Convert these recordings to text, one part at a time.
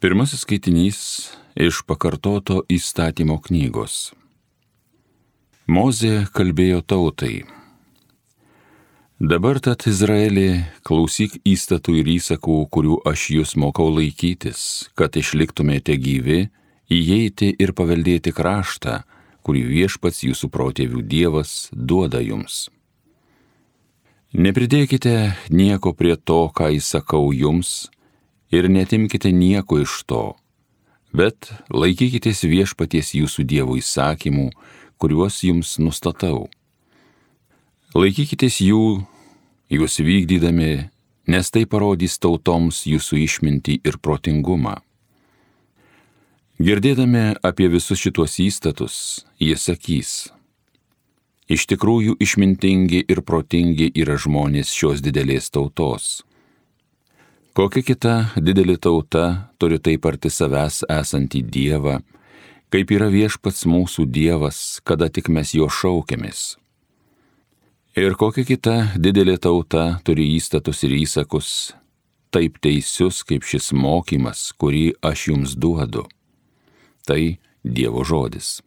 Pirmasis skaitinys iš pakartoto įstatymo knygos. Mozė kalbėjo tautai. Dabar tad, Izraeli, klausyk įstatų ir įsakų, kurių aš jūs mokau laikytis, kad išliktumėte gyvi, įeiti ir paveldėti kraštą, kurį viešpats jūsų protėvių Dievas duoda jums. Nepridėkite nieko prie to, ką įsakau jums, ir netimkite nieko iš to, bet laikykitės viešpaties jūsų Dievo įsakymų, kuriuos jums nustatau. Laikykitės jų, juos vykdydami, nes tai parodys tautoms jūsų išmintį ir protingumą. Girdėdami apie visus šitos įstatus, jie sakys: iš tikrųjų išmintingi ir protingi yra žmonės šios didelės tautos. Kokia kita didelė tauta turi taip arti savęs esantį Dievą, kaip yra viešpats mūsų Dievas, kada tik mes jo šaukiamės. Ir kokia kita didelė tauta turi įstatus ir įsakus, taip teisius kaip šis mokymas, kurį aš jums duodu. Tai Dievo žodis.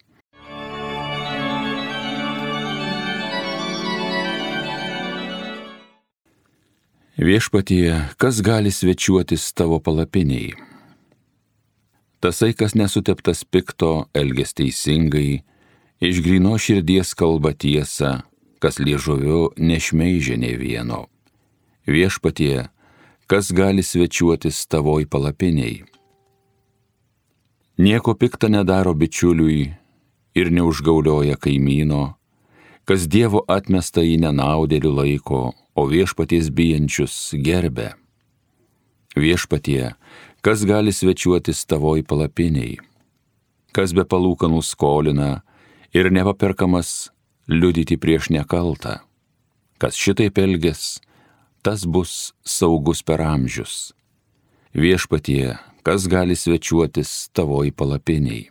Viešpatie, kas gali svečiuotis tavo palapinėj? Tasai, kas nesuteptas pikto, elgias teisingai, iš gryno širdies kalba tiesą, kas liežuviu nešmeižia nė vieno. Viešpatie, kas gali svečiuotis tavoj palapinėj? Nieko pikta nedaro bičiuliui ir neužgaulioja kaimyno, kas Dievo atmestą į nenaudėlių laiko, o viešpaties bijančius gerbia. Viešpatie, kas gali svečiuotis tavoj palapinėj? Kas be palūkanų skolina ir nepaperkamas liudyti prieš nekaltą? Kas šitaip elgias, tas bus saugus per amžius. Viešpatie, kas gali svečiuotis tavoj palapinėj?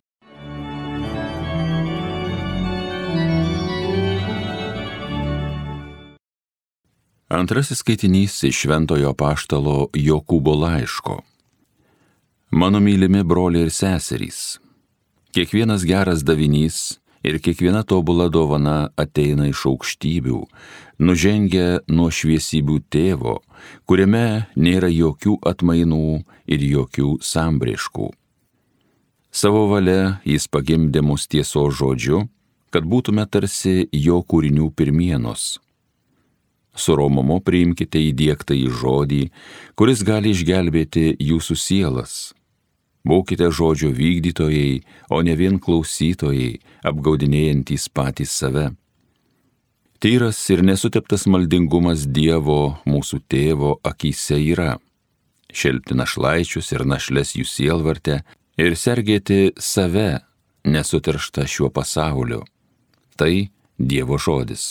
Antrasis skaitinys iš Šventojo apaštalo Jokūbo laiško. Mano mylimi broliai ir seserys, kiekvienas geras davinys ir kiekviena tobula dovana ateina iš aukštybių, nužengia nuo šviesybių tėvo, kuriame nėra jokių atmainų ir jokių sambrėškų. Savo valia jis pagimdė mus tiesos žodžiu, kad būtume tarsi jo kūrinių pirmienos. Su romumu priimkite įdiegtą į žodį, kuris gali išgelbėti jūsų sielas. Būkite žodžio vykdytojai, o ne vien klausytojai, apgaudinėjantys patys save. Tyras ir nesuteptas maldingumas Dievo, mūsų tėvo akyse yra šelpti našlaičius ir našles jų sielvarte ir sergėti save nesuterštą šiuo pasauliu. Tai Dievo žodis.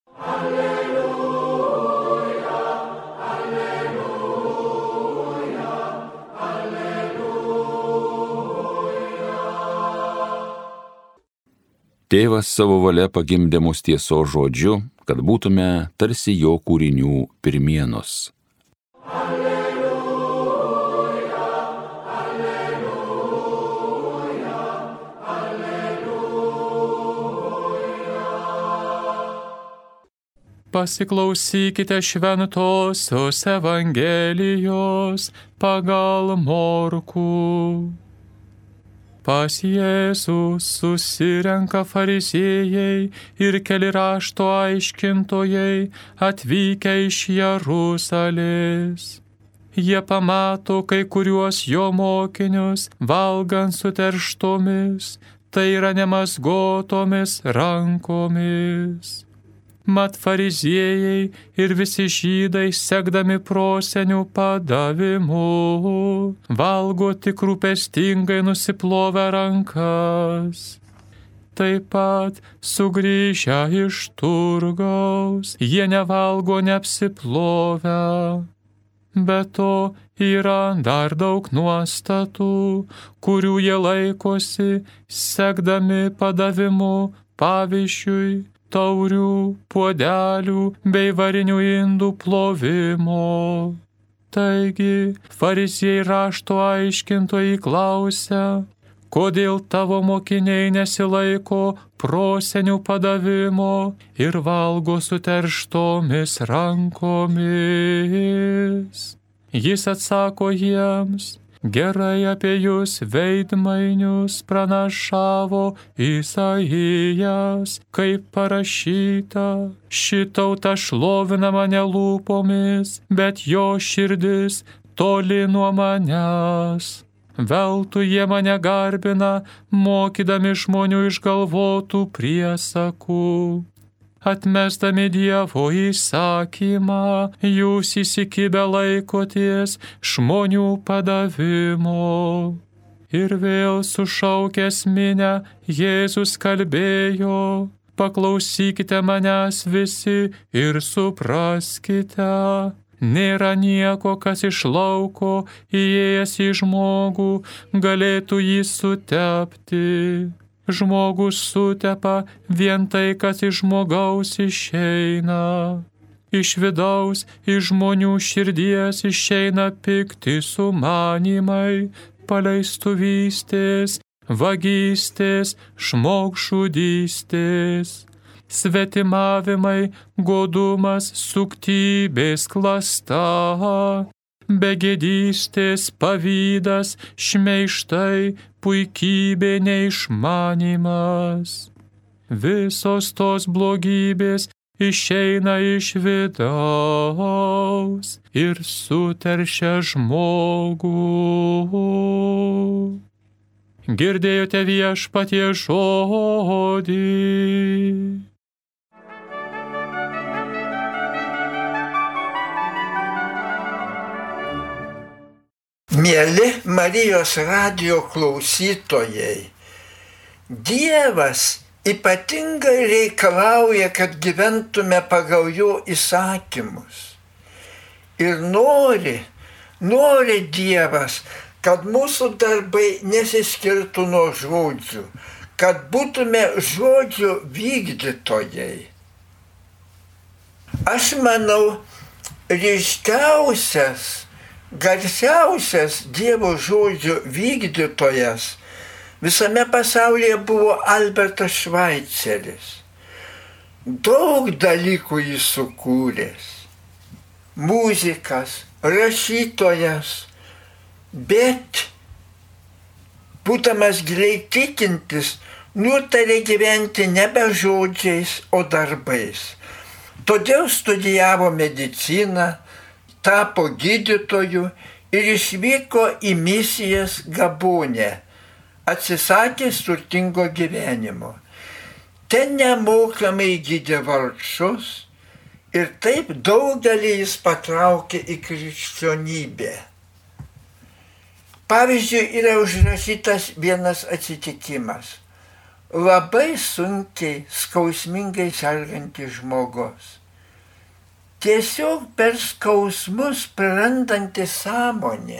Tėvas savo valia pagimdė mus tiesos žodžiu, kad būtume tarsi jo kūrinių pirmienos. Alleluja, alleluja, alleluja. Pasiklausykite šventosios Evangelijos pagal Morkų. Pas Jėzų susirenka fariziejai ir keli rašto aiškintojai atvykę iš Jeruzalės. Jie pamato kai kuriuos jo mokinius valgant suterštomis, tai yra nemazgotomis rankomis. Mat fariziejai ir visi žydai, sekdami prosenių padavimu, valgo tik rūpestingai nusiplovę rankas. Taip pat sugrįžę iš turgaus, jie nevalgo neapsiplovę. Be to yra dar daug nuostatų, kurių jie laikosi, sekdami padavimu, pavyzdžiui, taurių, puodelių bei varinių indų plovimo. Taigi, fariziejai rašto aiškintojai klausia, kodėl tavo mokiniai nesilaiko prosenių padavimo ir valgo suterštomis rankomis. Jis atsako jiems, gerai apie jūs veidmainius pranašavo Isaijas, kaip parašyta, ši tauta šlovina mane lūpomis, bet jo širdis toli nuo manęs. Veltui jie mane garbina, mokydami žmonių išgalvotų priesakų. Atmesdami Dievo įsakymą, jūs įsikibę laikotės žmonių padavimo. Ir vėl sušaukęs minią, Jėzus kalbėjo, paklausykite manęs visi ir supraskite. Nėra nieko, kas iš lauko įėjęs į žmogų galėtų jį sutepti. Žmogus sutepa vien tai, kas iš žmogaus išeina. Iš vidaus, iš žmonių širdies išeina pikti sumanymai, paleistuvystės, vagystės, žmogžudystės, svetimavimai, godumas, suktybės, klasta, begėdystės, pavydas, šmeižtai, puikybė, neišmanymas. Visos tos blogybės išeina iš vidaus ir suteršia žmogų. Girdėjote Viešpaties žodį. Mieli Marijos radijo klausytojai, Dievas ypatingai reikalauja, kad gyventume pagal jo įsakymus. Ir nori Dievas, kad mūsų darbai nesiskirtų nuo žodžių, kad būtume žodžių vykdytojai. Aš manau, ryškiausias, garsiausias Dievo žodžių vykdytojas visame pasaulyje buvo Albertas Švaiceris. Daug dalykų jis sukūręs. Muzikas, rašytojas, bet būdamas giliai tikintis, nutarė gyventi nebe žodžiais, o darbais. Todėl studijavo mediciną, tapo gydytoju ir išvyko į misijas Gabone, atsisakęs turtingo gyvenimo. Ten nemokamai gydė vargšus ir taip daugelį jis patraukė į krikščionybę. Pavyzdžiui, yra užrašytas vienas atsitikimas. Labai sunkiai, skausmingai sergantis žmogus. Tiesiog per skausmus prarandantis sąmonę.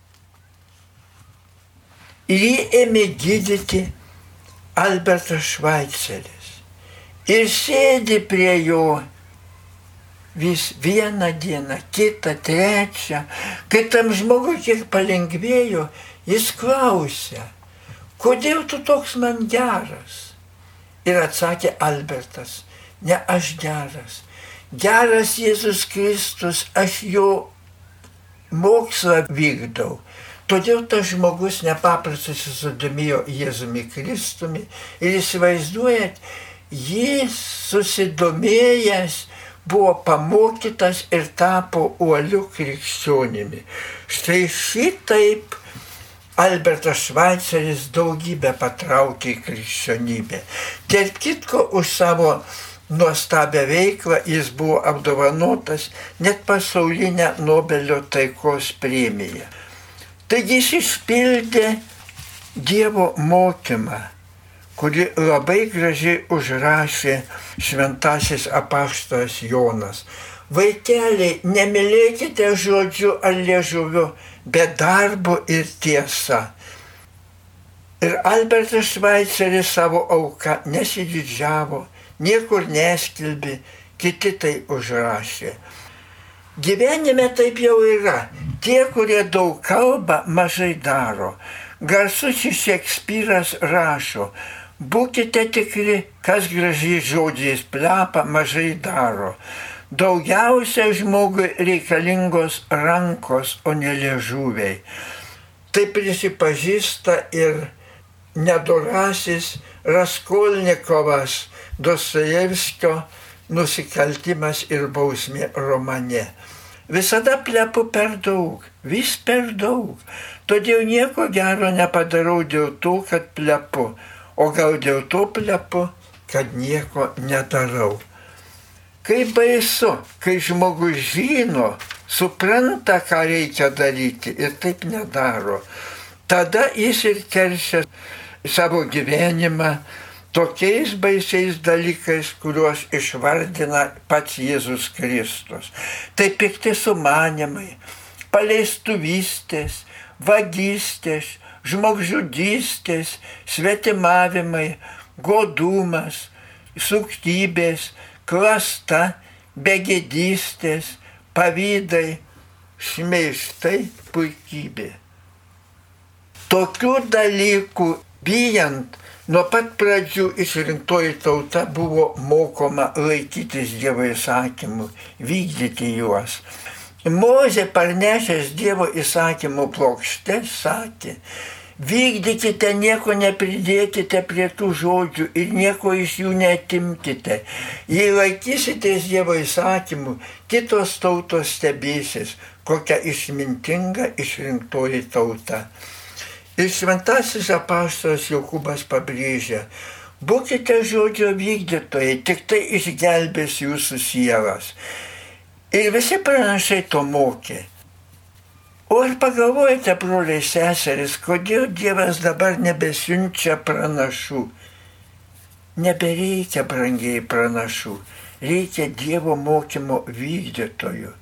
Ir jį ėmė gydyti Albertas Švaiceris. Ir sėdi prie jo vis vieną dieną, kitą, trečią. Kai tam žmogui kiek palengvėjo, jis klausia, kodėl tu toks man geras? Ir atsakė Albertas, ne aš geras. Geras Jėzus Kristus, aš jo mokslą vykdau. Todėl tas žmogus nepaprastai susidomėjo Jėzumi Kristumi ir įsivaizduojat, jis susidomėjęs buvo pamokytas ir tapo uoliu krikščionimi. Štai šitaip Albertas Švaiceris daugybę patraukė į krikščionybę. Tarp kitko, už savo nuostabią veiklą jis buvo apdovanotas net pasaulinę Nobelio taikos premiją. Taigi jis išpildė Dievo mokymą, kurį labai gražiai užrašė šventasis apaštalas Jonas. Vaikeliai, nemylėkite žodžiu ar liežuviu, bet darbu ir tiesa. Ir Albertas Švaiceris savo auką nesididžiavo, niekur neskelbė, kiti tai užrašė. Gyvenime taip jau yra. Tie, kurie daug kalba, mažai daro. Garsusis Šekspyras rašo, būkite tikri, kas gražiais žodžiais plepa, mažai daro. Daugiausia žmogui reikalingos rankos, o ne liežuviai. Tai prisipažįsta ir nedorasis Raskolnikovas Dostojevskio Nusikaltimas ir bausmė romane. Visada plepu per daug, vis per daug. Todėl nieko gero nepadarau dėl to, kad plepu, o gal dėl to plepu, kad nieko nedarau. Kaip baisu, kai žmogus žino, supranta, ką reikia daryti ir taip nedaro. Tada jis ir teršia savo gyvenimą tokiais baisiais dalykais, kuriuos išvardina pats Jėzus Kristus. Tai pikti sumanimai, paleistuvystės, vagystės, žmogžudystės, svetimavimai, godumas, suktybės, klasta, begėdystės, pavydai, šmeižtai, puikybė. Tokių dalykų bijant, nuo pat pradžių išrinktoji tauta buvo mokoma laikytis Dievo įsakymų, vykdyti juos. Mozė parnešęs Dievo įsakymų plokštes sakė, vykdykite, nieko nepridėkite prie tų žodžių ir nieko iš jų neatimkite. Jei laikysitės Dievo įsakymų, kitos tautos stebėsis, kokia išmintinga išrinktoji tauta. Ir šventasis apaštalas Jokūbas pabrėžia, būkite žodžio vykdytojai, tik tai išgelbės jūsų sielas. Ir visi pranašai to mokė. O ar pagalvojate, broliai seserys, kodėl Dievas dabar nebesiunčia pranašų? Nebereikia, brangiai, pranašų, reikia Dievo mokymo vykdytojų.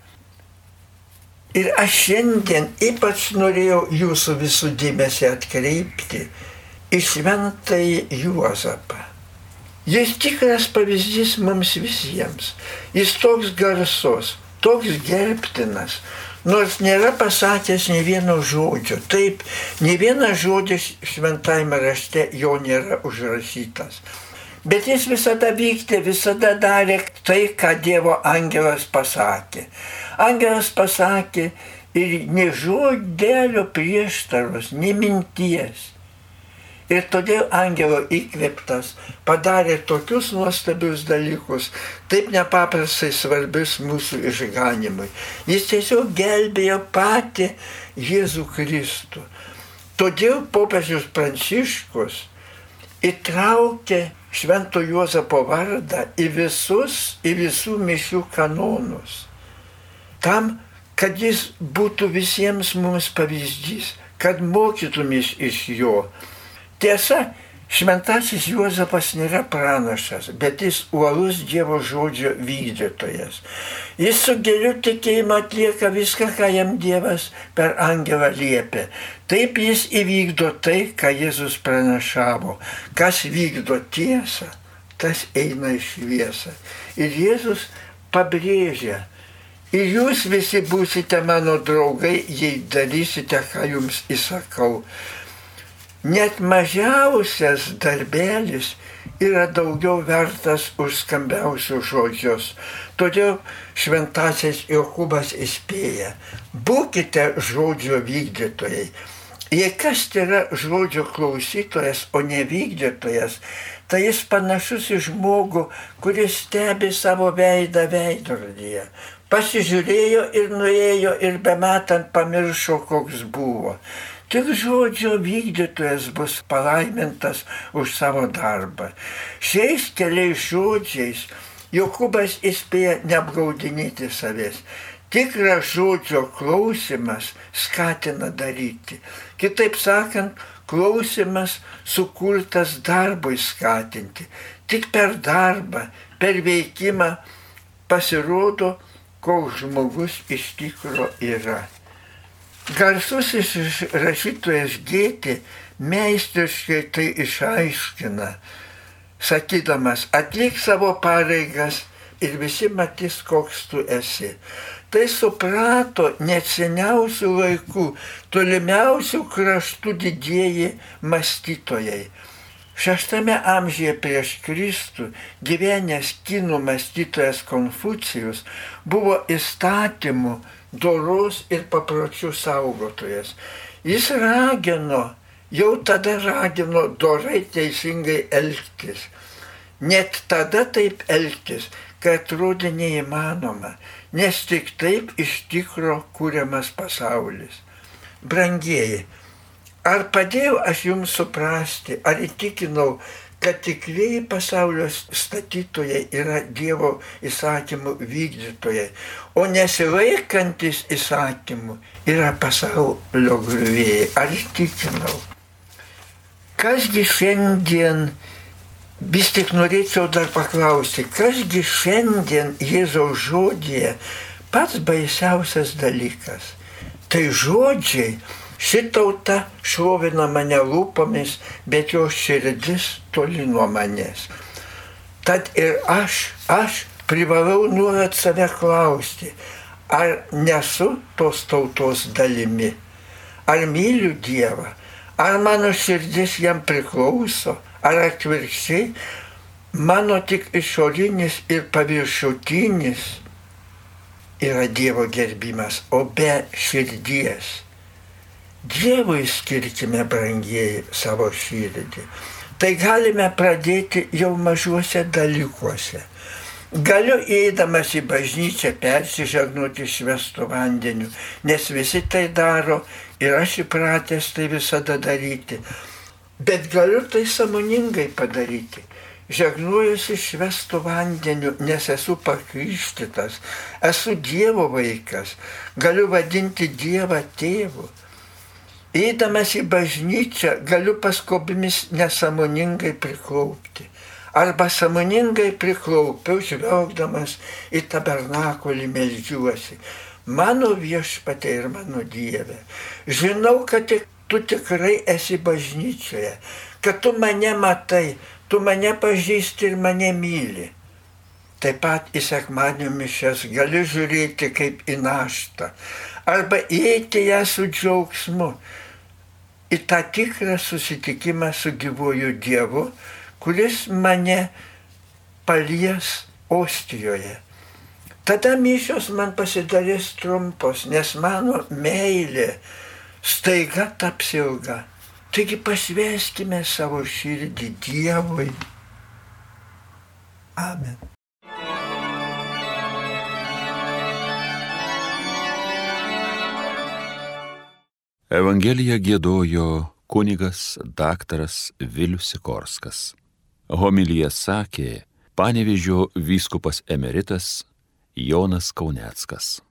Ir aš šiandien ypač norėjau jūsų visų dėmesį atkreipti į šventąjį Juozapą. Jis tikras pavyzdys mums visiems. Jis toks garsus, toks gerbtinas, nors nėra pasakęs nė vieno žodžio. Taip, nė vienas žodis šventajame rašte jo nėra užrašytas. Bet jis visada vykdė, visada darė tai, ką Dievo angelas pasakė. Angelas pasakė ir nė žodelio prieštaros, nė minties. Ir todėl angelo įkvėptas padarė tokius nuostabius dalykus, taip nepaprastai svarbius mūsų išganimui. Jis tiesiog gelbėjo patį Jėzų Kristų. Todėl popiežius Pranciškus įtraukė Švento Juozapo vardą į visų mišių kanonus. Tam, kad jis būtų visiems mums pavyzdys, kad mokytumės iš jo. Tiesa, šventasis Juozapas nėra pranašas, bet jis uolus Dievo žodžio vykdytojas. Jis su giliu tikėjimu atlieka viską, ką jam Dievas per angelą liepė. Taip jis įvykdo tai, ką Jėzus pranašavo. Kas vykdo tiesą, tas eina į šviesą. Ir Jėzus pabrėžia, ir jūs visi būsite mano draugai, jei darysite, ką jums įsakau. Net mažiausias darbelis yra daugiau vertas už skambiausius žodžius. Todėl šventasis Jokūbas įspėja, būkite žodžio vykdytojai. Jei kas yra žodžio klausytojas, o ne vykdytojas, tai jis panašus į žmogų, kuris stebi savo veidą veidrodyje. Pasižiūrėjo ir nuėjo ir bematant pamiršo, koks buvo. Tik žodžio vykdytojas bus palaimintas už savo darbą. Šiais keliais žodžiais Jokūbas įspėja neapgaudinėti savęs. Tikras žodžio klausimas skatina daryti. Kitaip sakant, klausimas sukurtas darbui skatinti. Tik per darbą, per veikimą pasirodo, koks žmogus iš tikro yra. Garsusis rašytojas Gėtė meistriškai tai išaiškina, sakydamas, atlik savo pareigas, ir visi matys, koks tu esi. Tai suprato net seniausių laikų, tolimiausių kraštų didieji mąstytojai. 6 amžiuje prieš Kristų gyvenęs kinų mąstytojas Konfucijus buvo įstatymų, doros ir papročių saugotojas. Jis jau tada ragino dorai teisingai elgtis. Net tada taip elgtis, kad atrodė neįmanoma, nes tik taip iš tikro kūriamas pasaulis. Brangieji, ar padėjau aš jums suprasti, ar įtikinau, kad tikrieji pasaulio statytojai yra Dievo įsakymų vykdytojai, o nesilaikantis įsakymų yra pasaulio griovėjai. Ar įtikinau? Kasgi šiandien, vis tik norėčiau dar paklausti, kasgi šiandien Jėzaus žodyje pats baisiausias dalykas? Tai žodžiai, ši tauta šlovina mane lūpomis, bet jo širdis toli nuo manęs. Tad ir aš privalau nuolat save klausti, ar nesu tos tautos dalimi, ar myliu Dievą, ar mano širdis jam priklauso, ar atvirkščiai mano tik išorinis ir paviršutinis yra Dievo gerbimas, o be širdies. Dievui skirkime, brangieji, savo širdį. Tai galime pradėti jau mažuose dalykuose. Galiu eidamas į bažnyčią persižegnoti švęstu vandeniu, nes visi tai daro ir aš įpratęs tai visada daryti. Bet galiu tai sąmoningai padaryti. Žegnuojuosi švęstu vandeniu, nes esu pakrikštytas, esu Dievo vaikas, galiu vadinti Dievą tėvu. Eidamas į bažnyčią galiu paskobimis nesąmoningai priklaupti. Arba sąmoningai priklaupiau, žvelgdamas į tabernakulį meldžiuosi. Mano Viešpatie ir mano Dieve, žinau, kad tu tikrai esi bažnyčioje, kad tu mane matai, tu mane pažįsti ir mane myli. Taip pat į sekmadienio mišias gali žiūrėti kaip į naštą, arba įeiti ją su džiaugsmu, į tą tikrą susitikimą su gyvuoju Dievu, kuris mane palies ostijoje. Tada mišios man pasidarys trumpos, nes mano meilė staiga taps ilga. Taigi pašvęskime savo širdį Dievui. Amen. Evangeliją giedojo kunigas daktaras Vilius Sikorskas. Homiliją sakė Panevėžio vyskupas emeritas Jonas Kauneckas.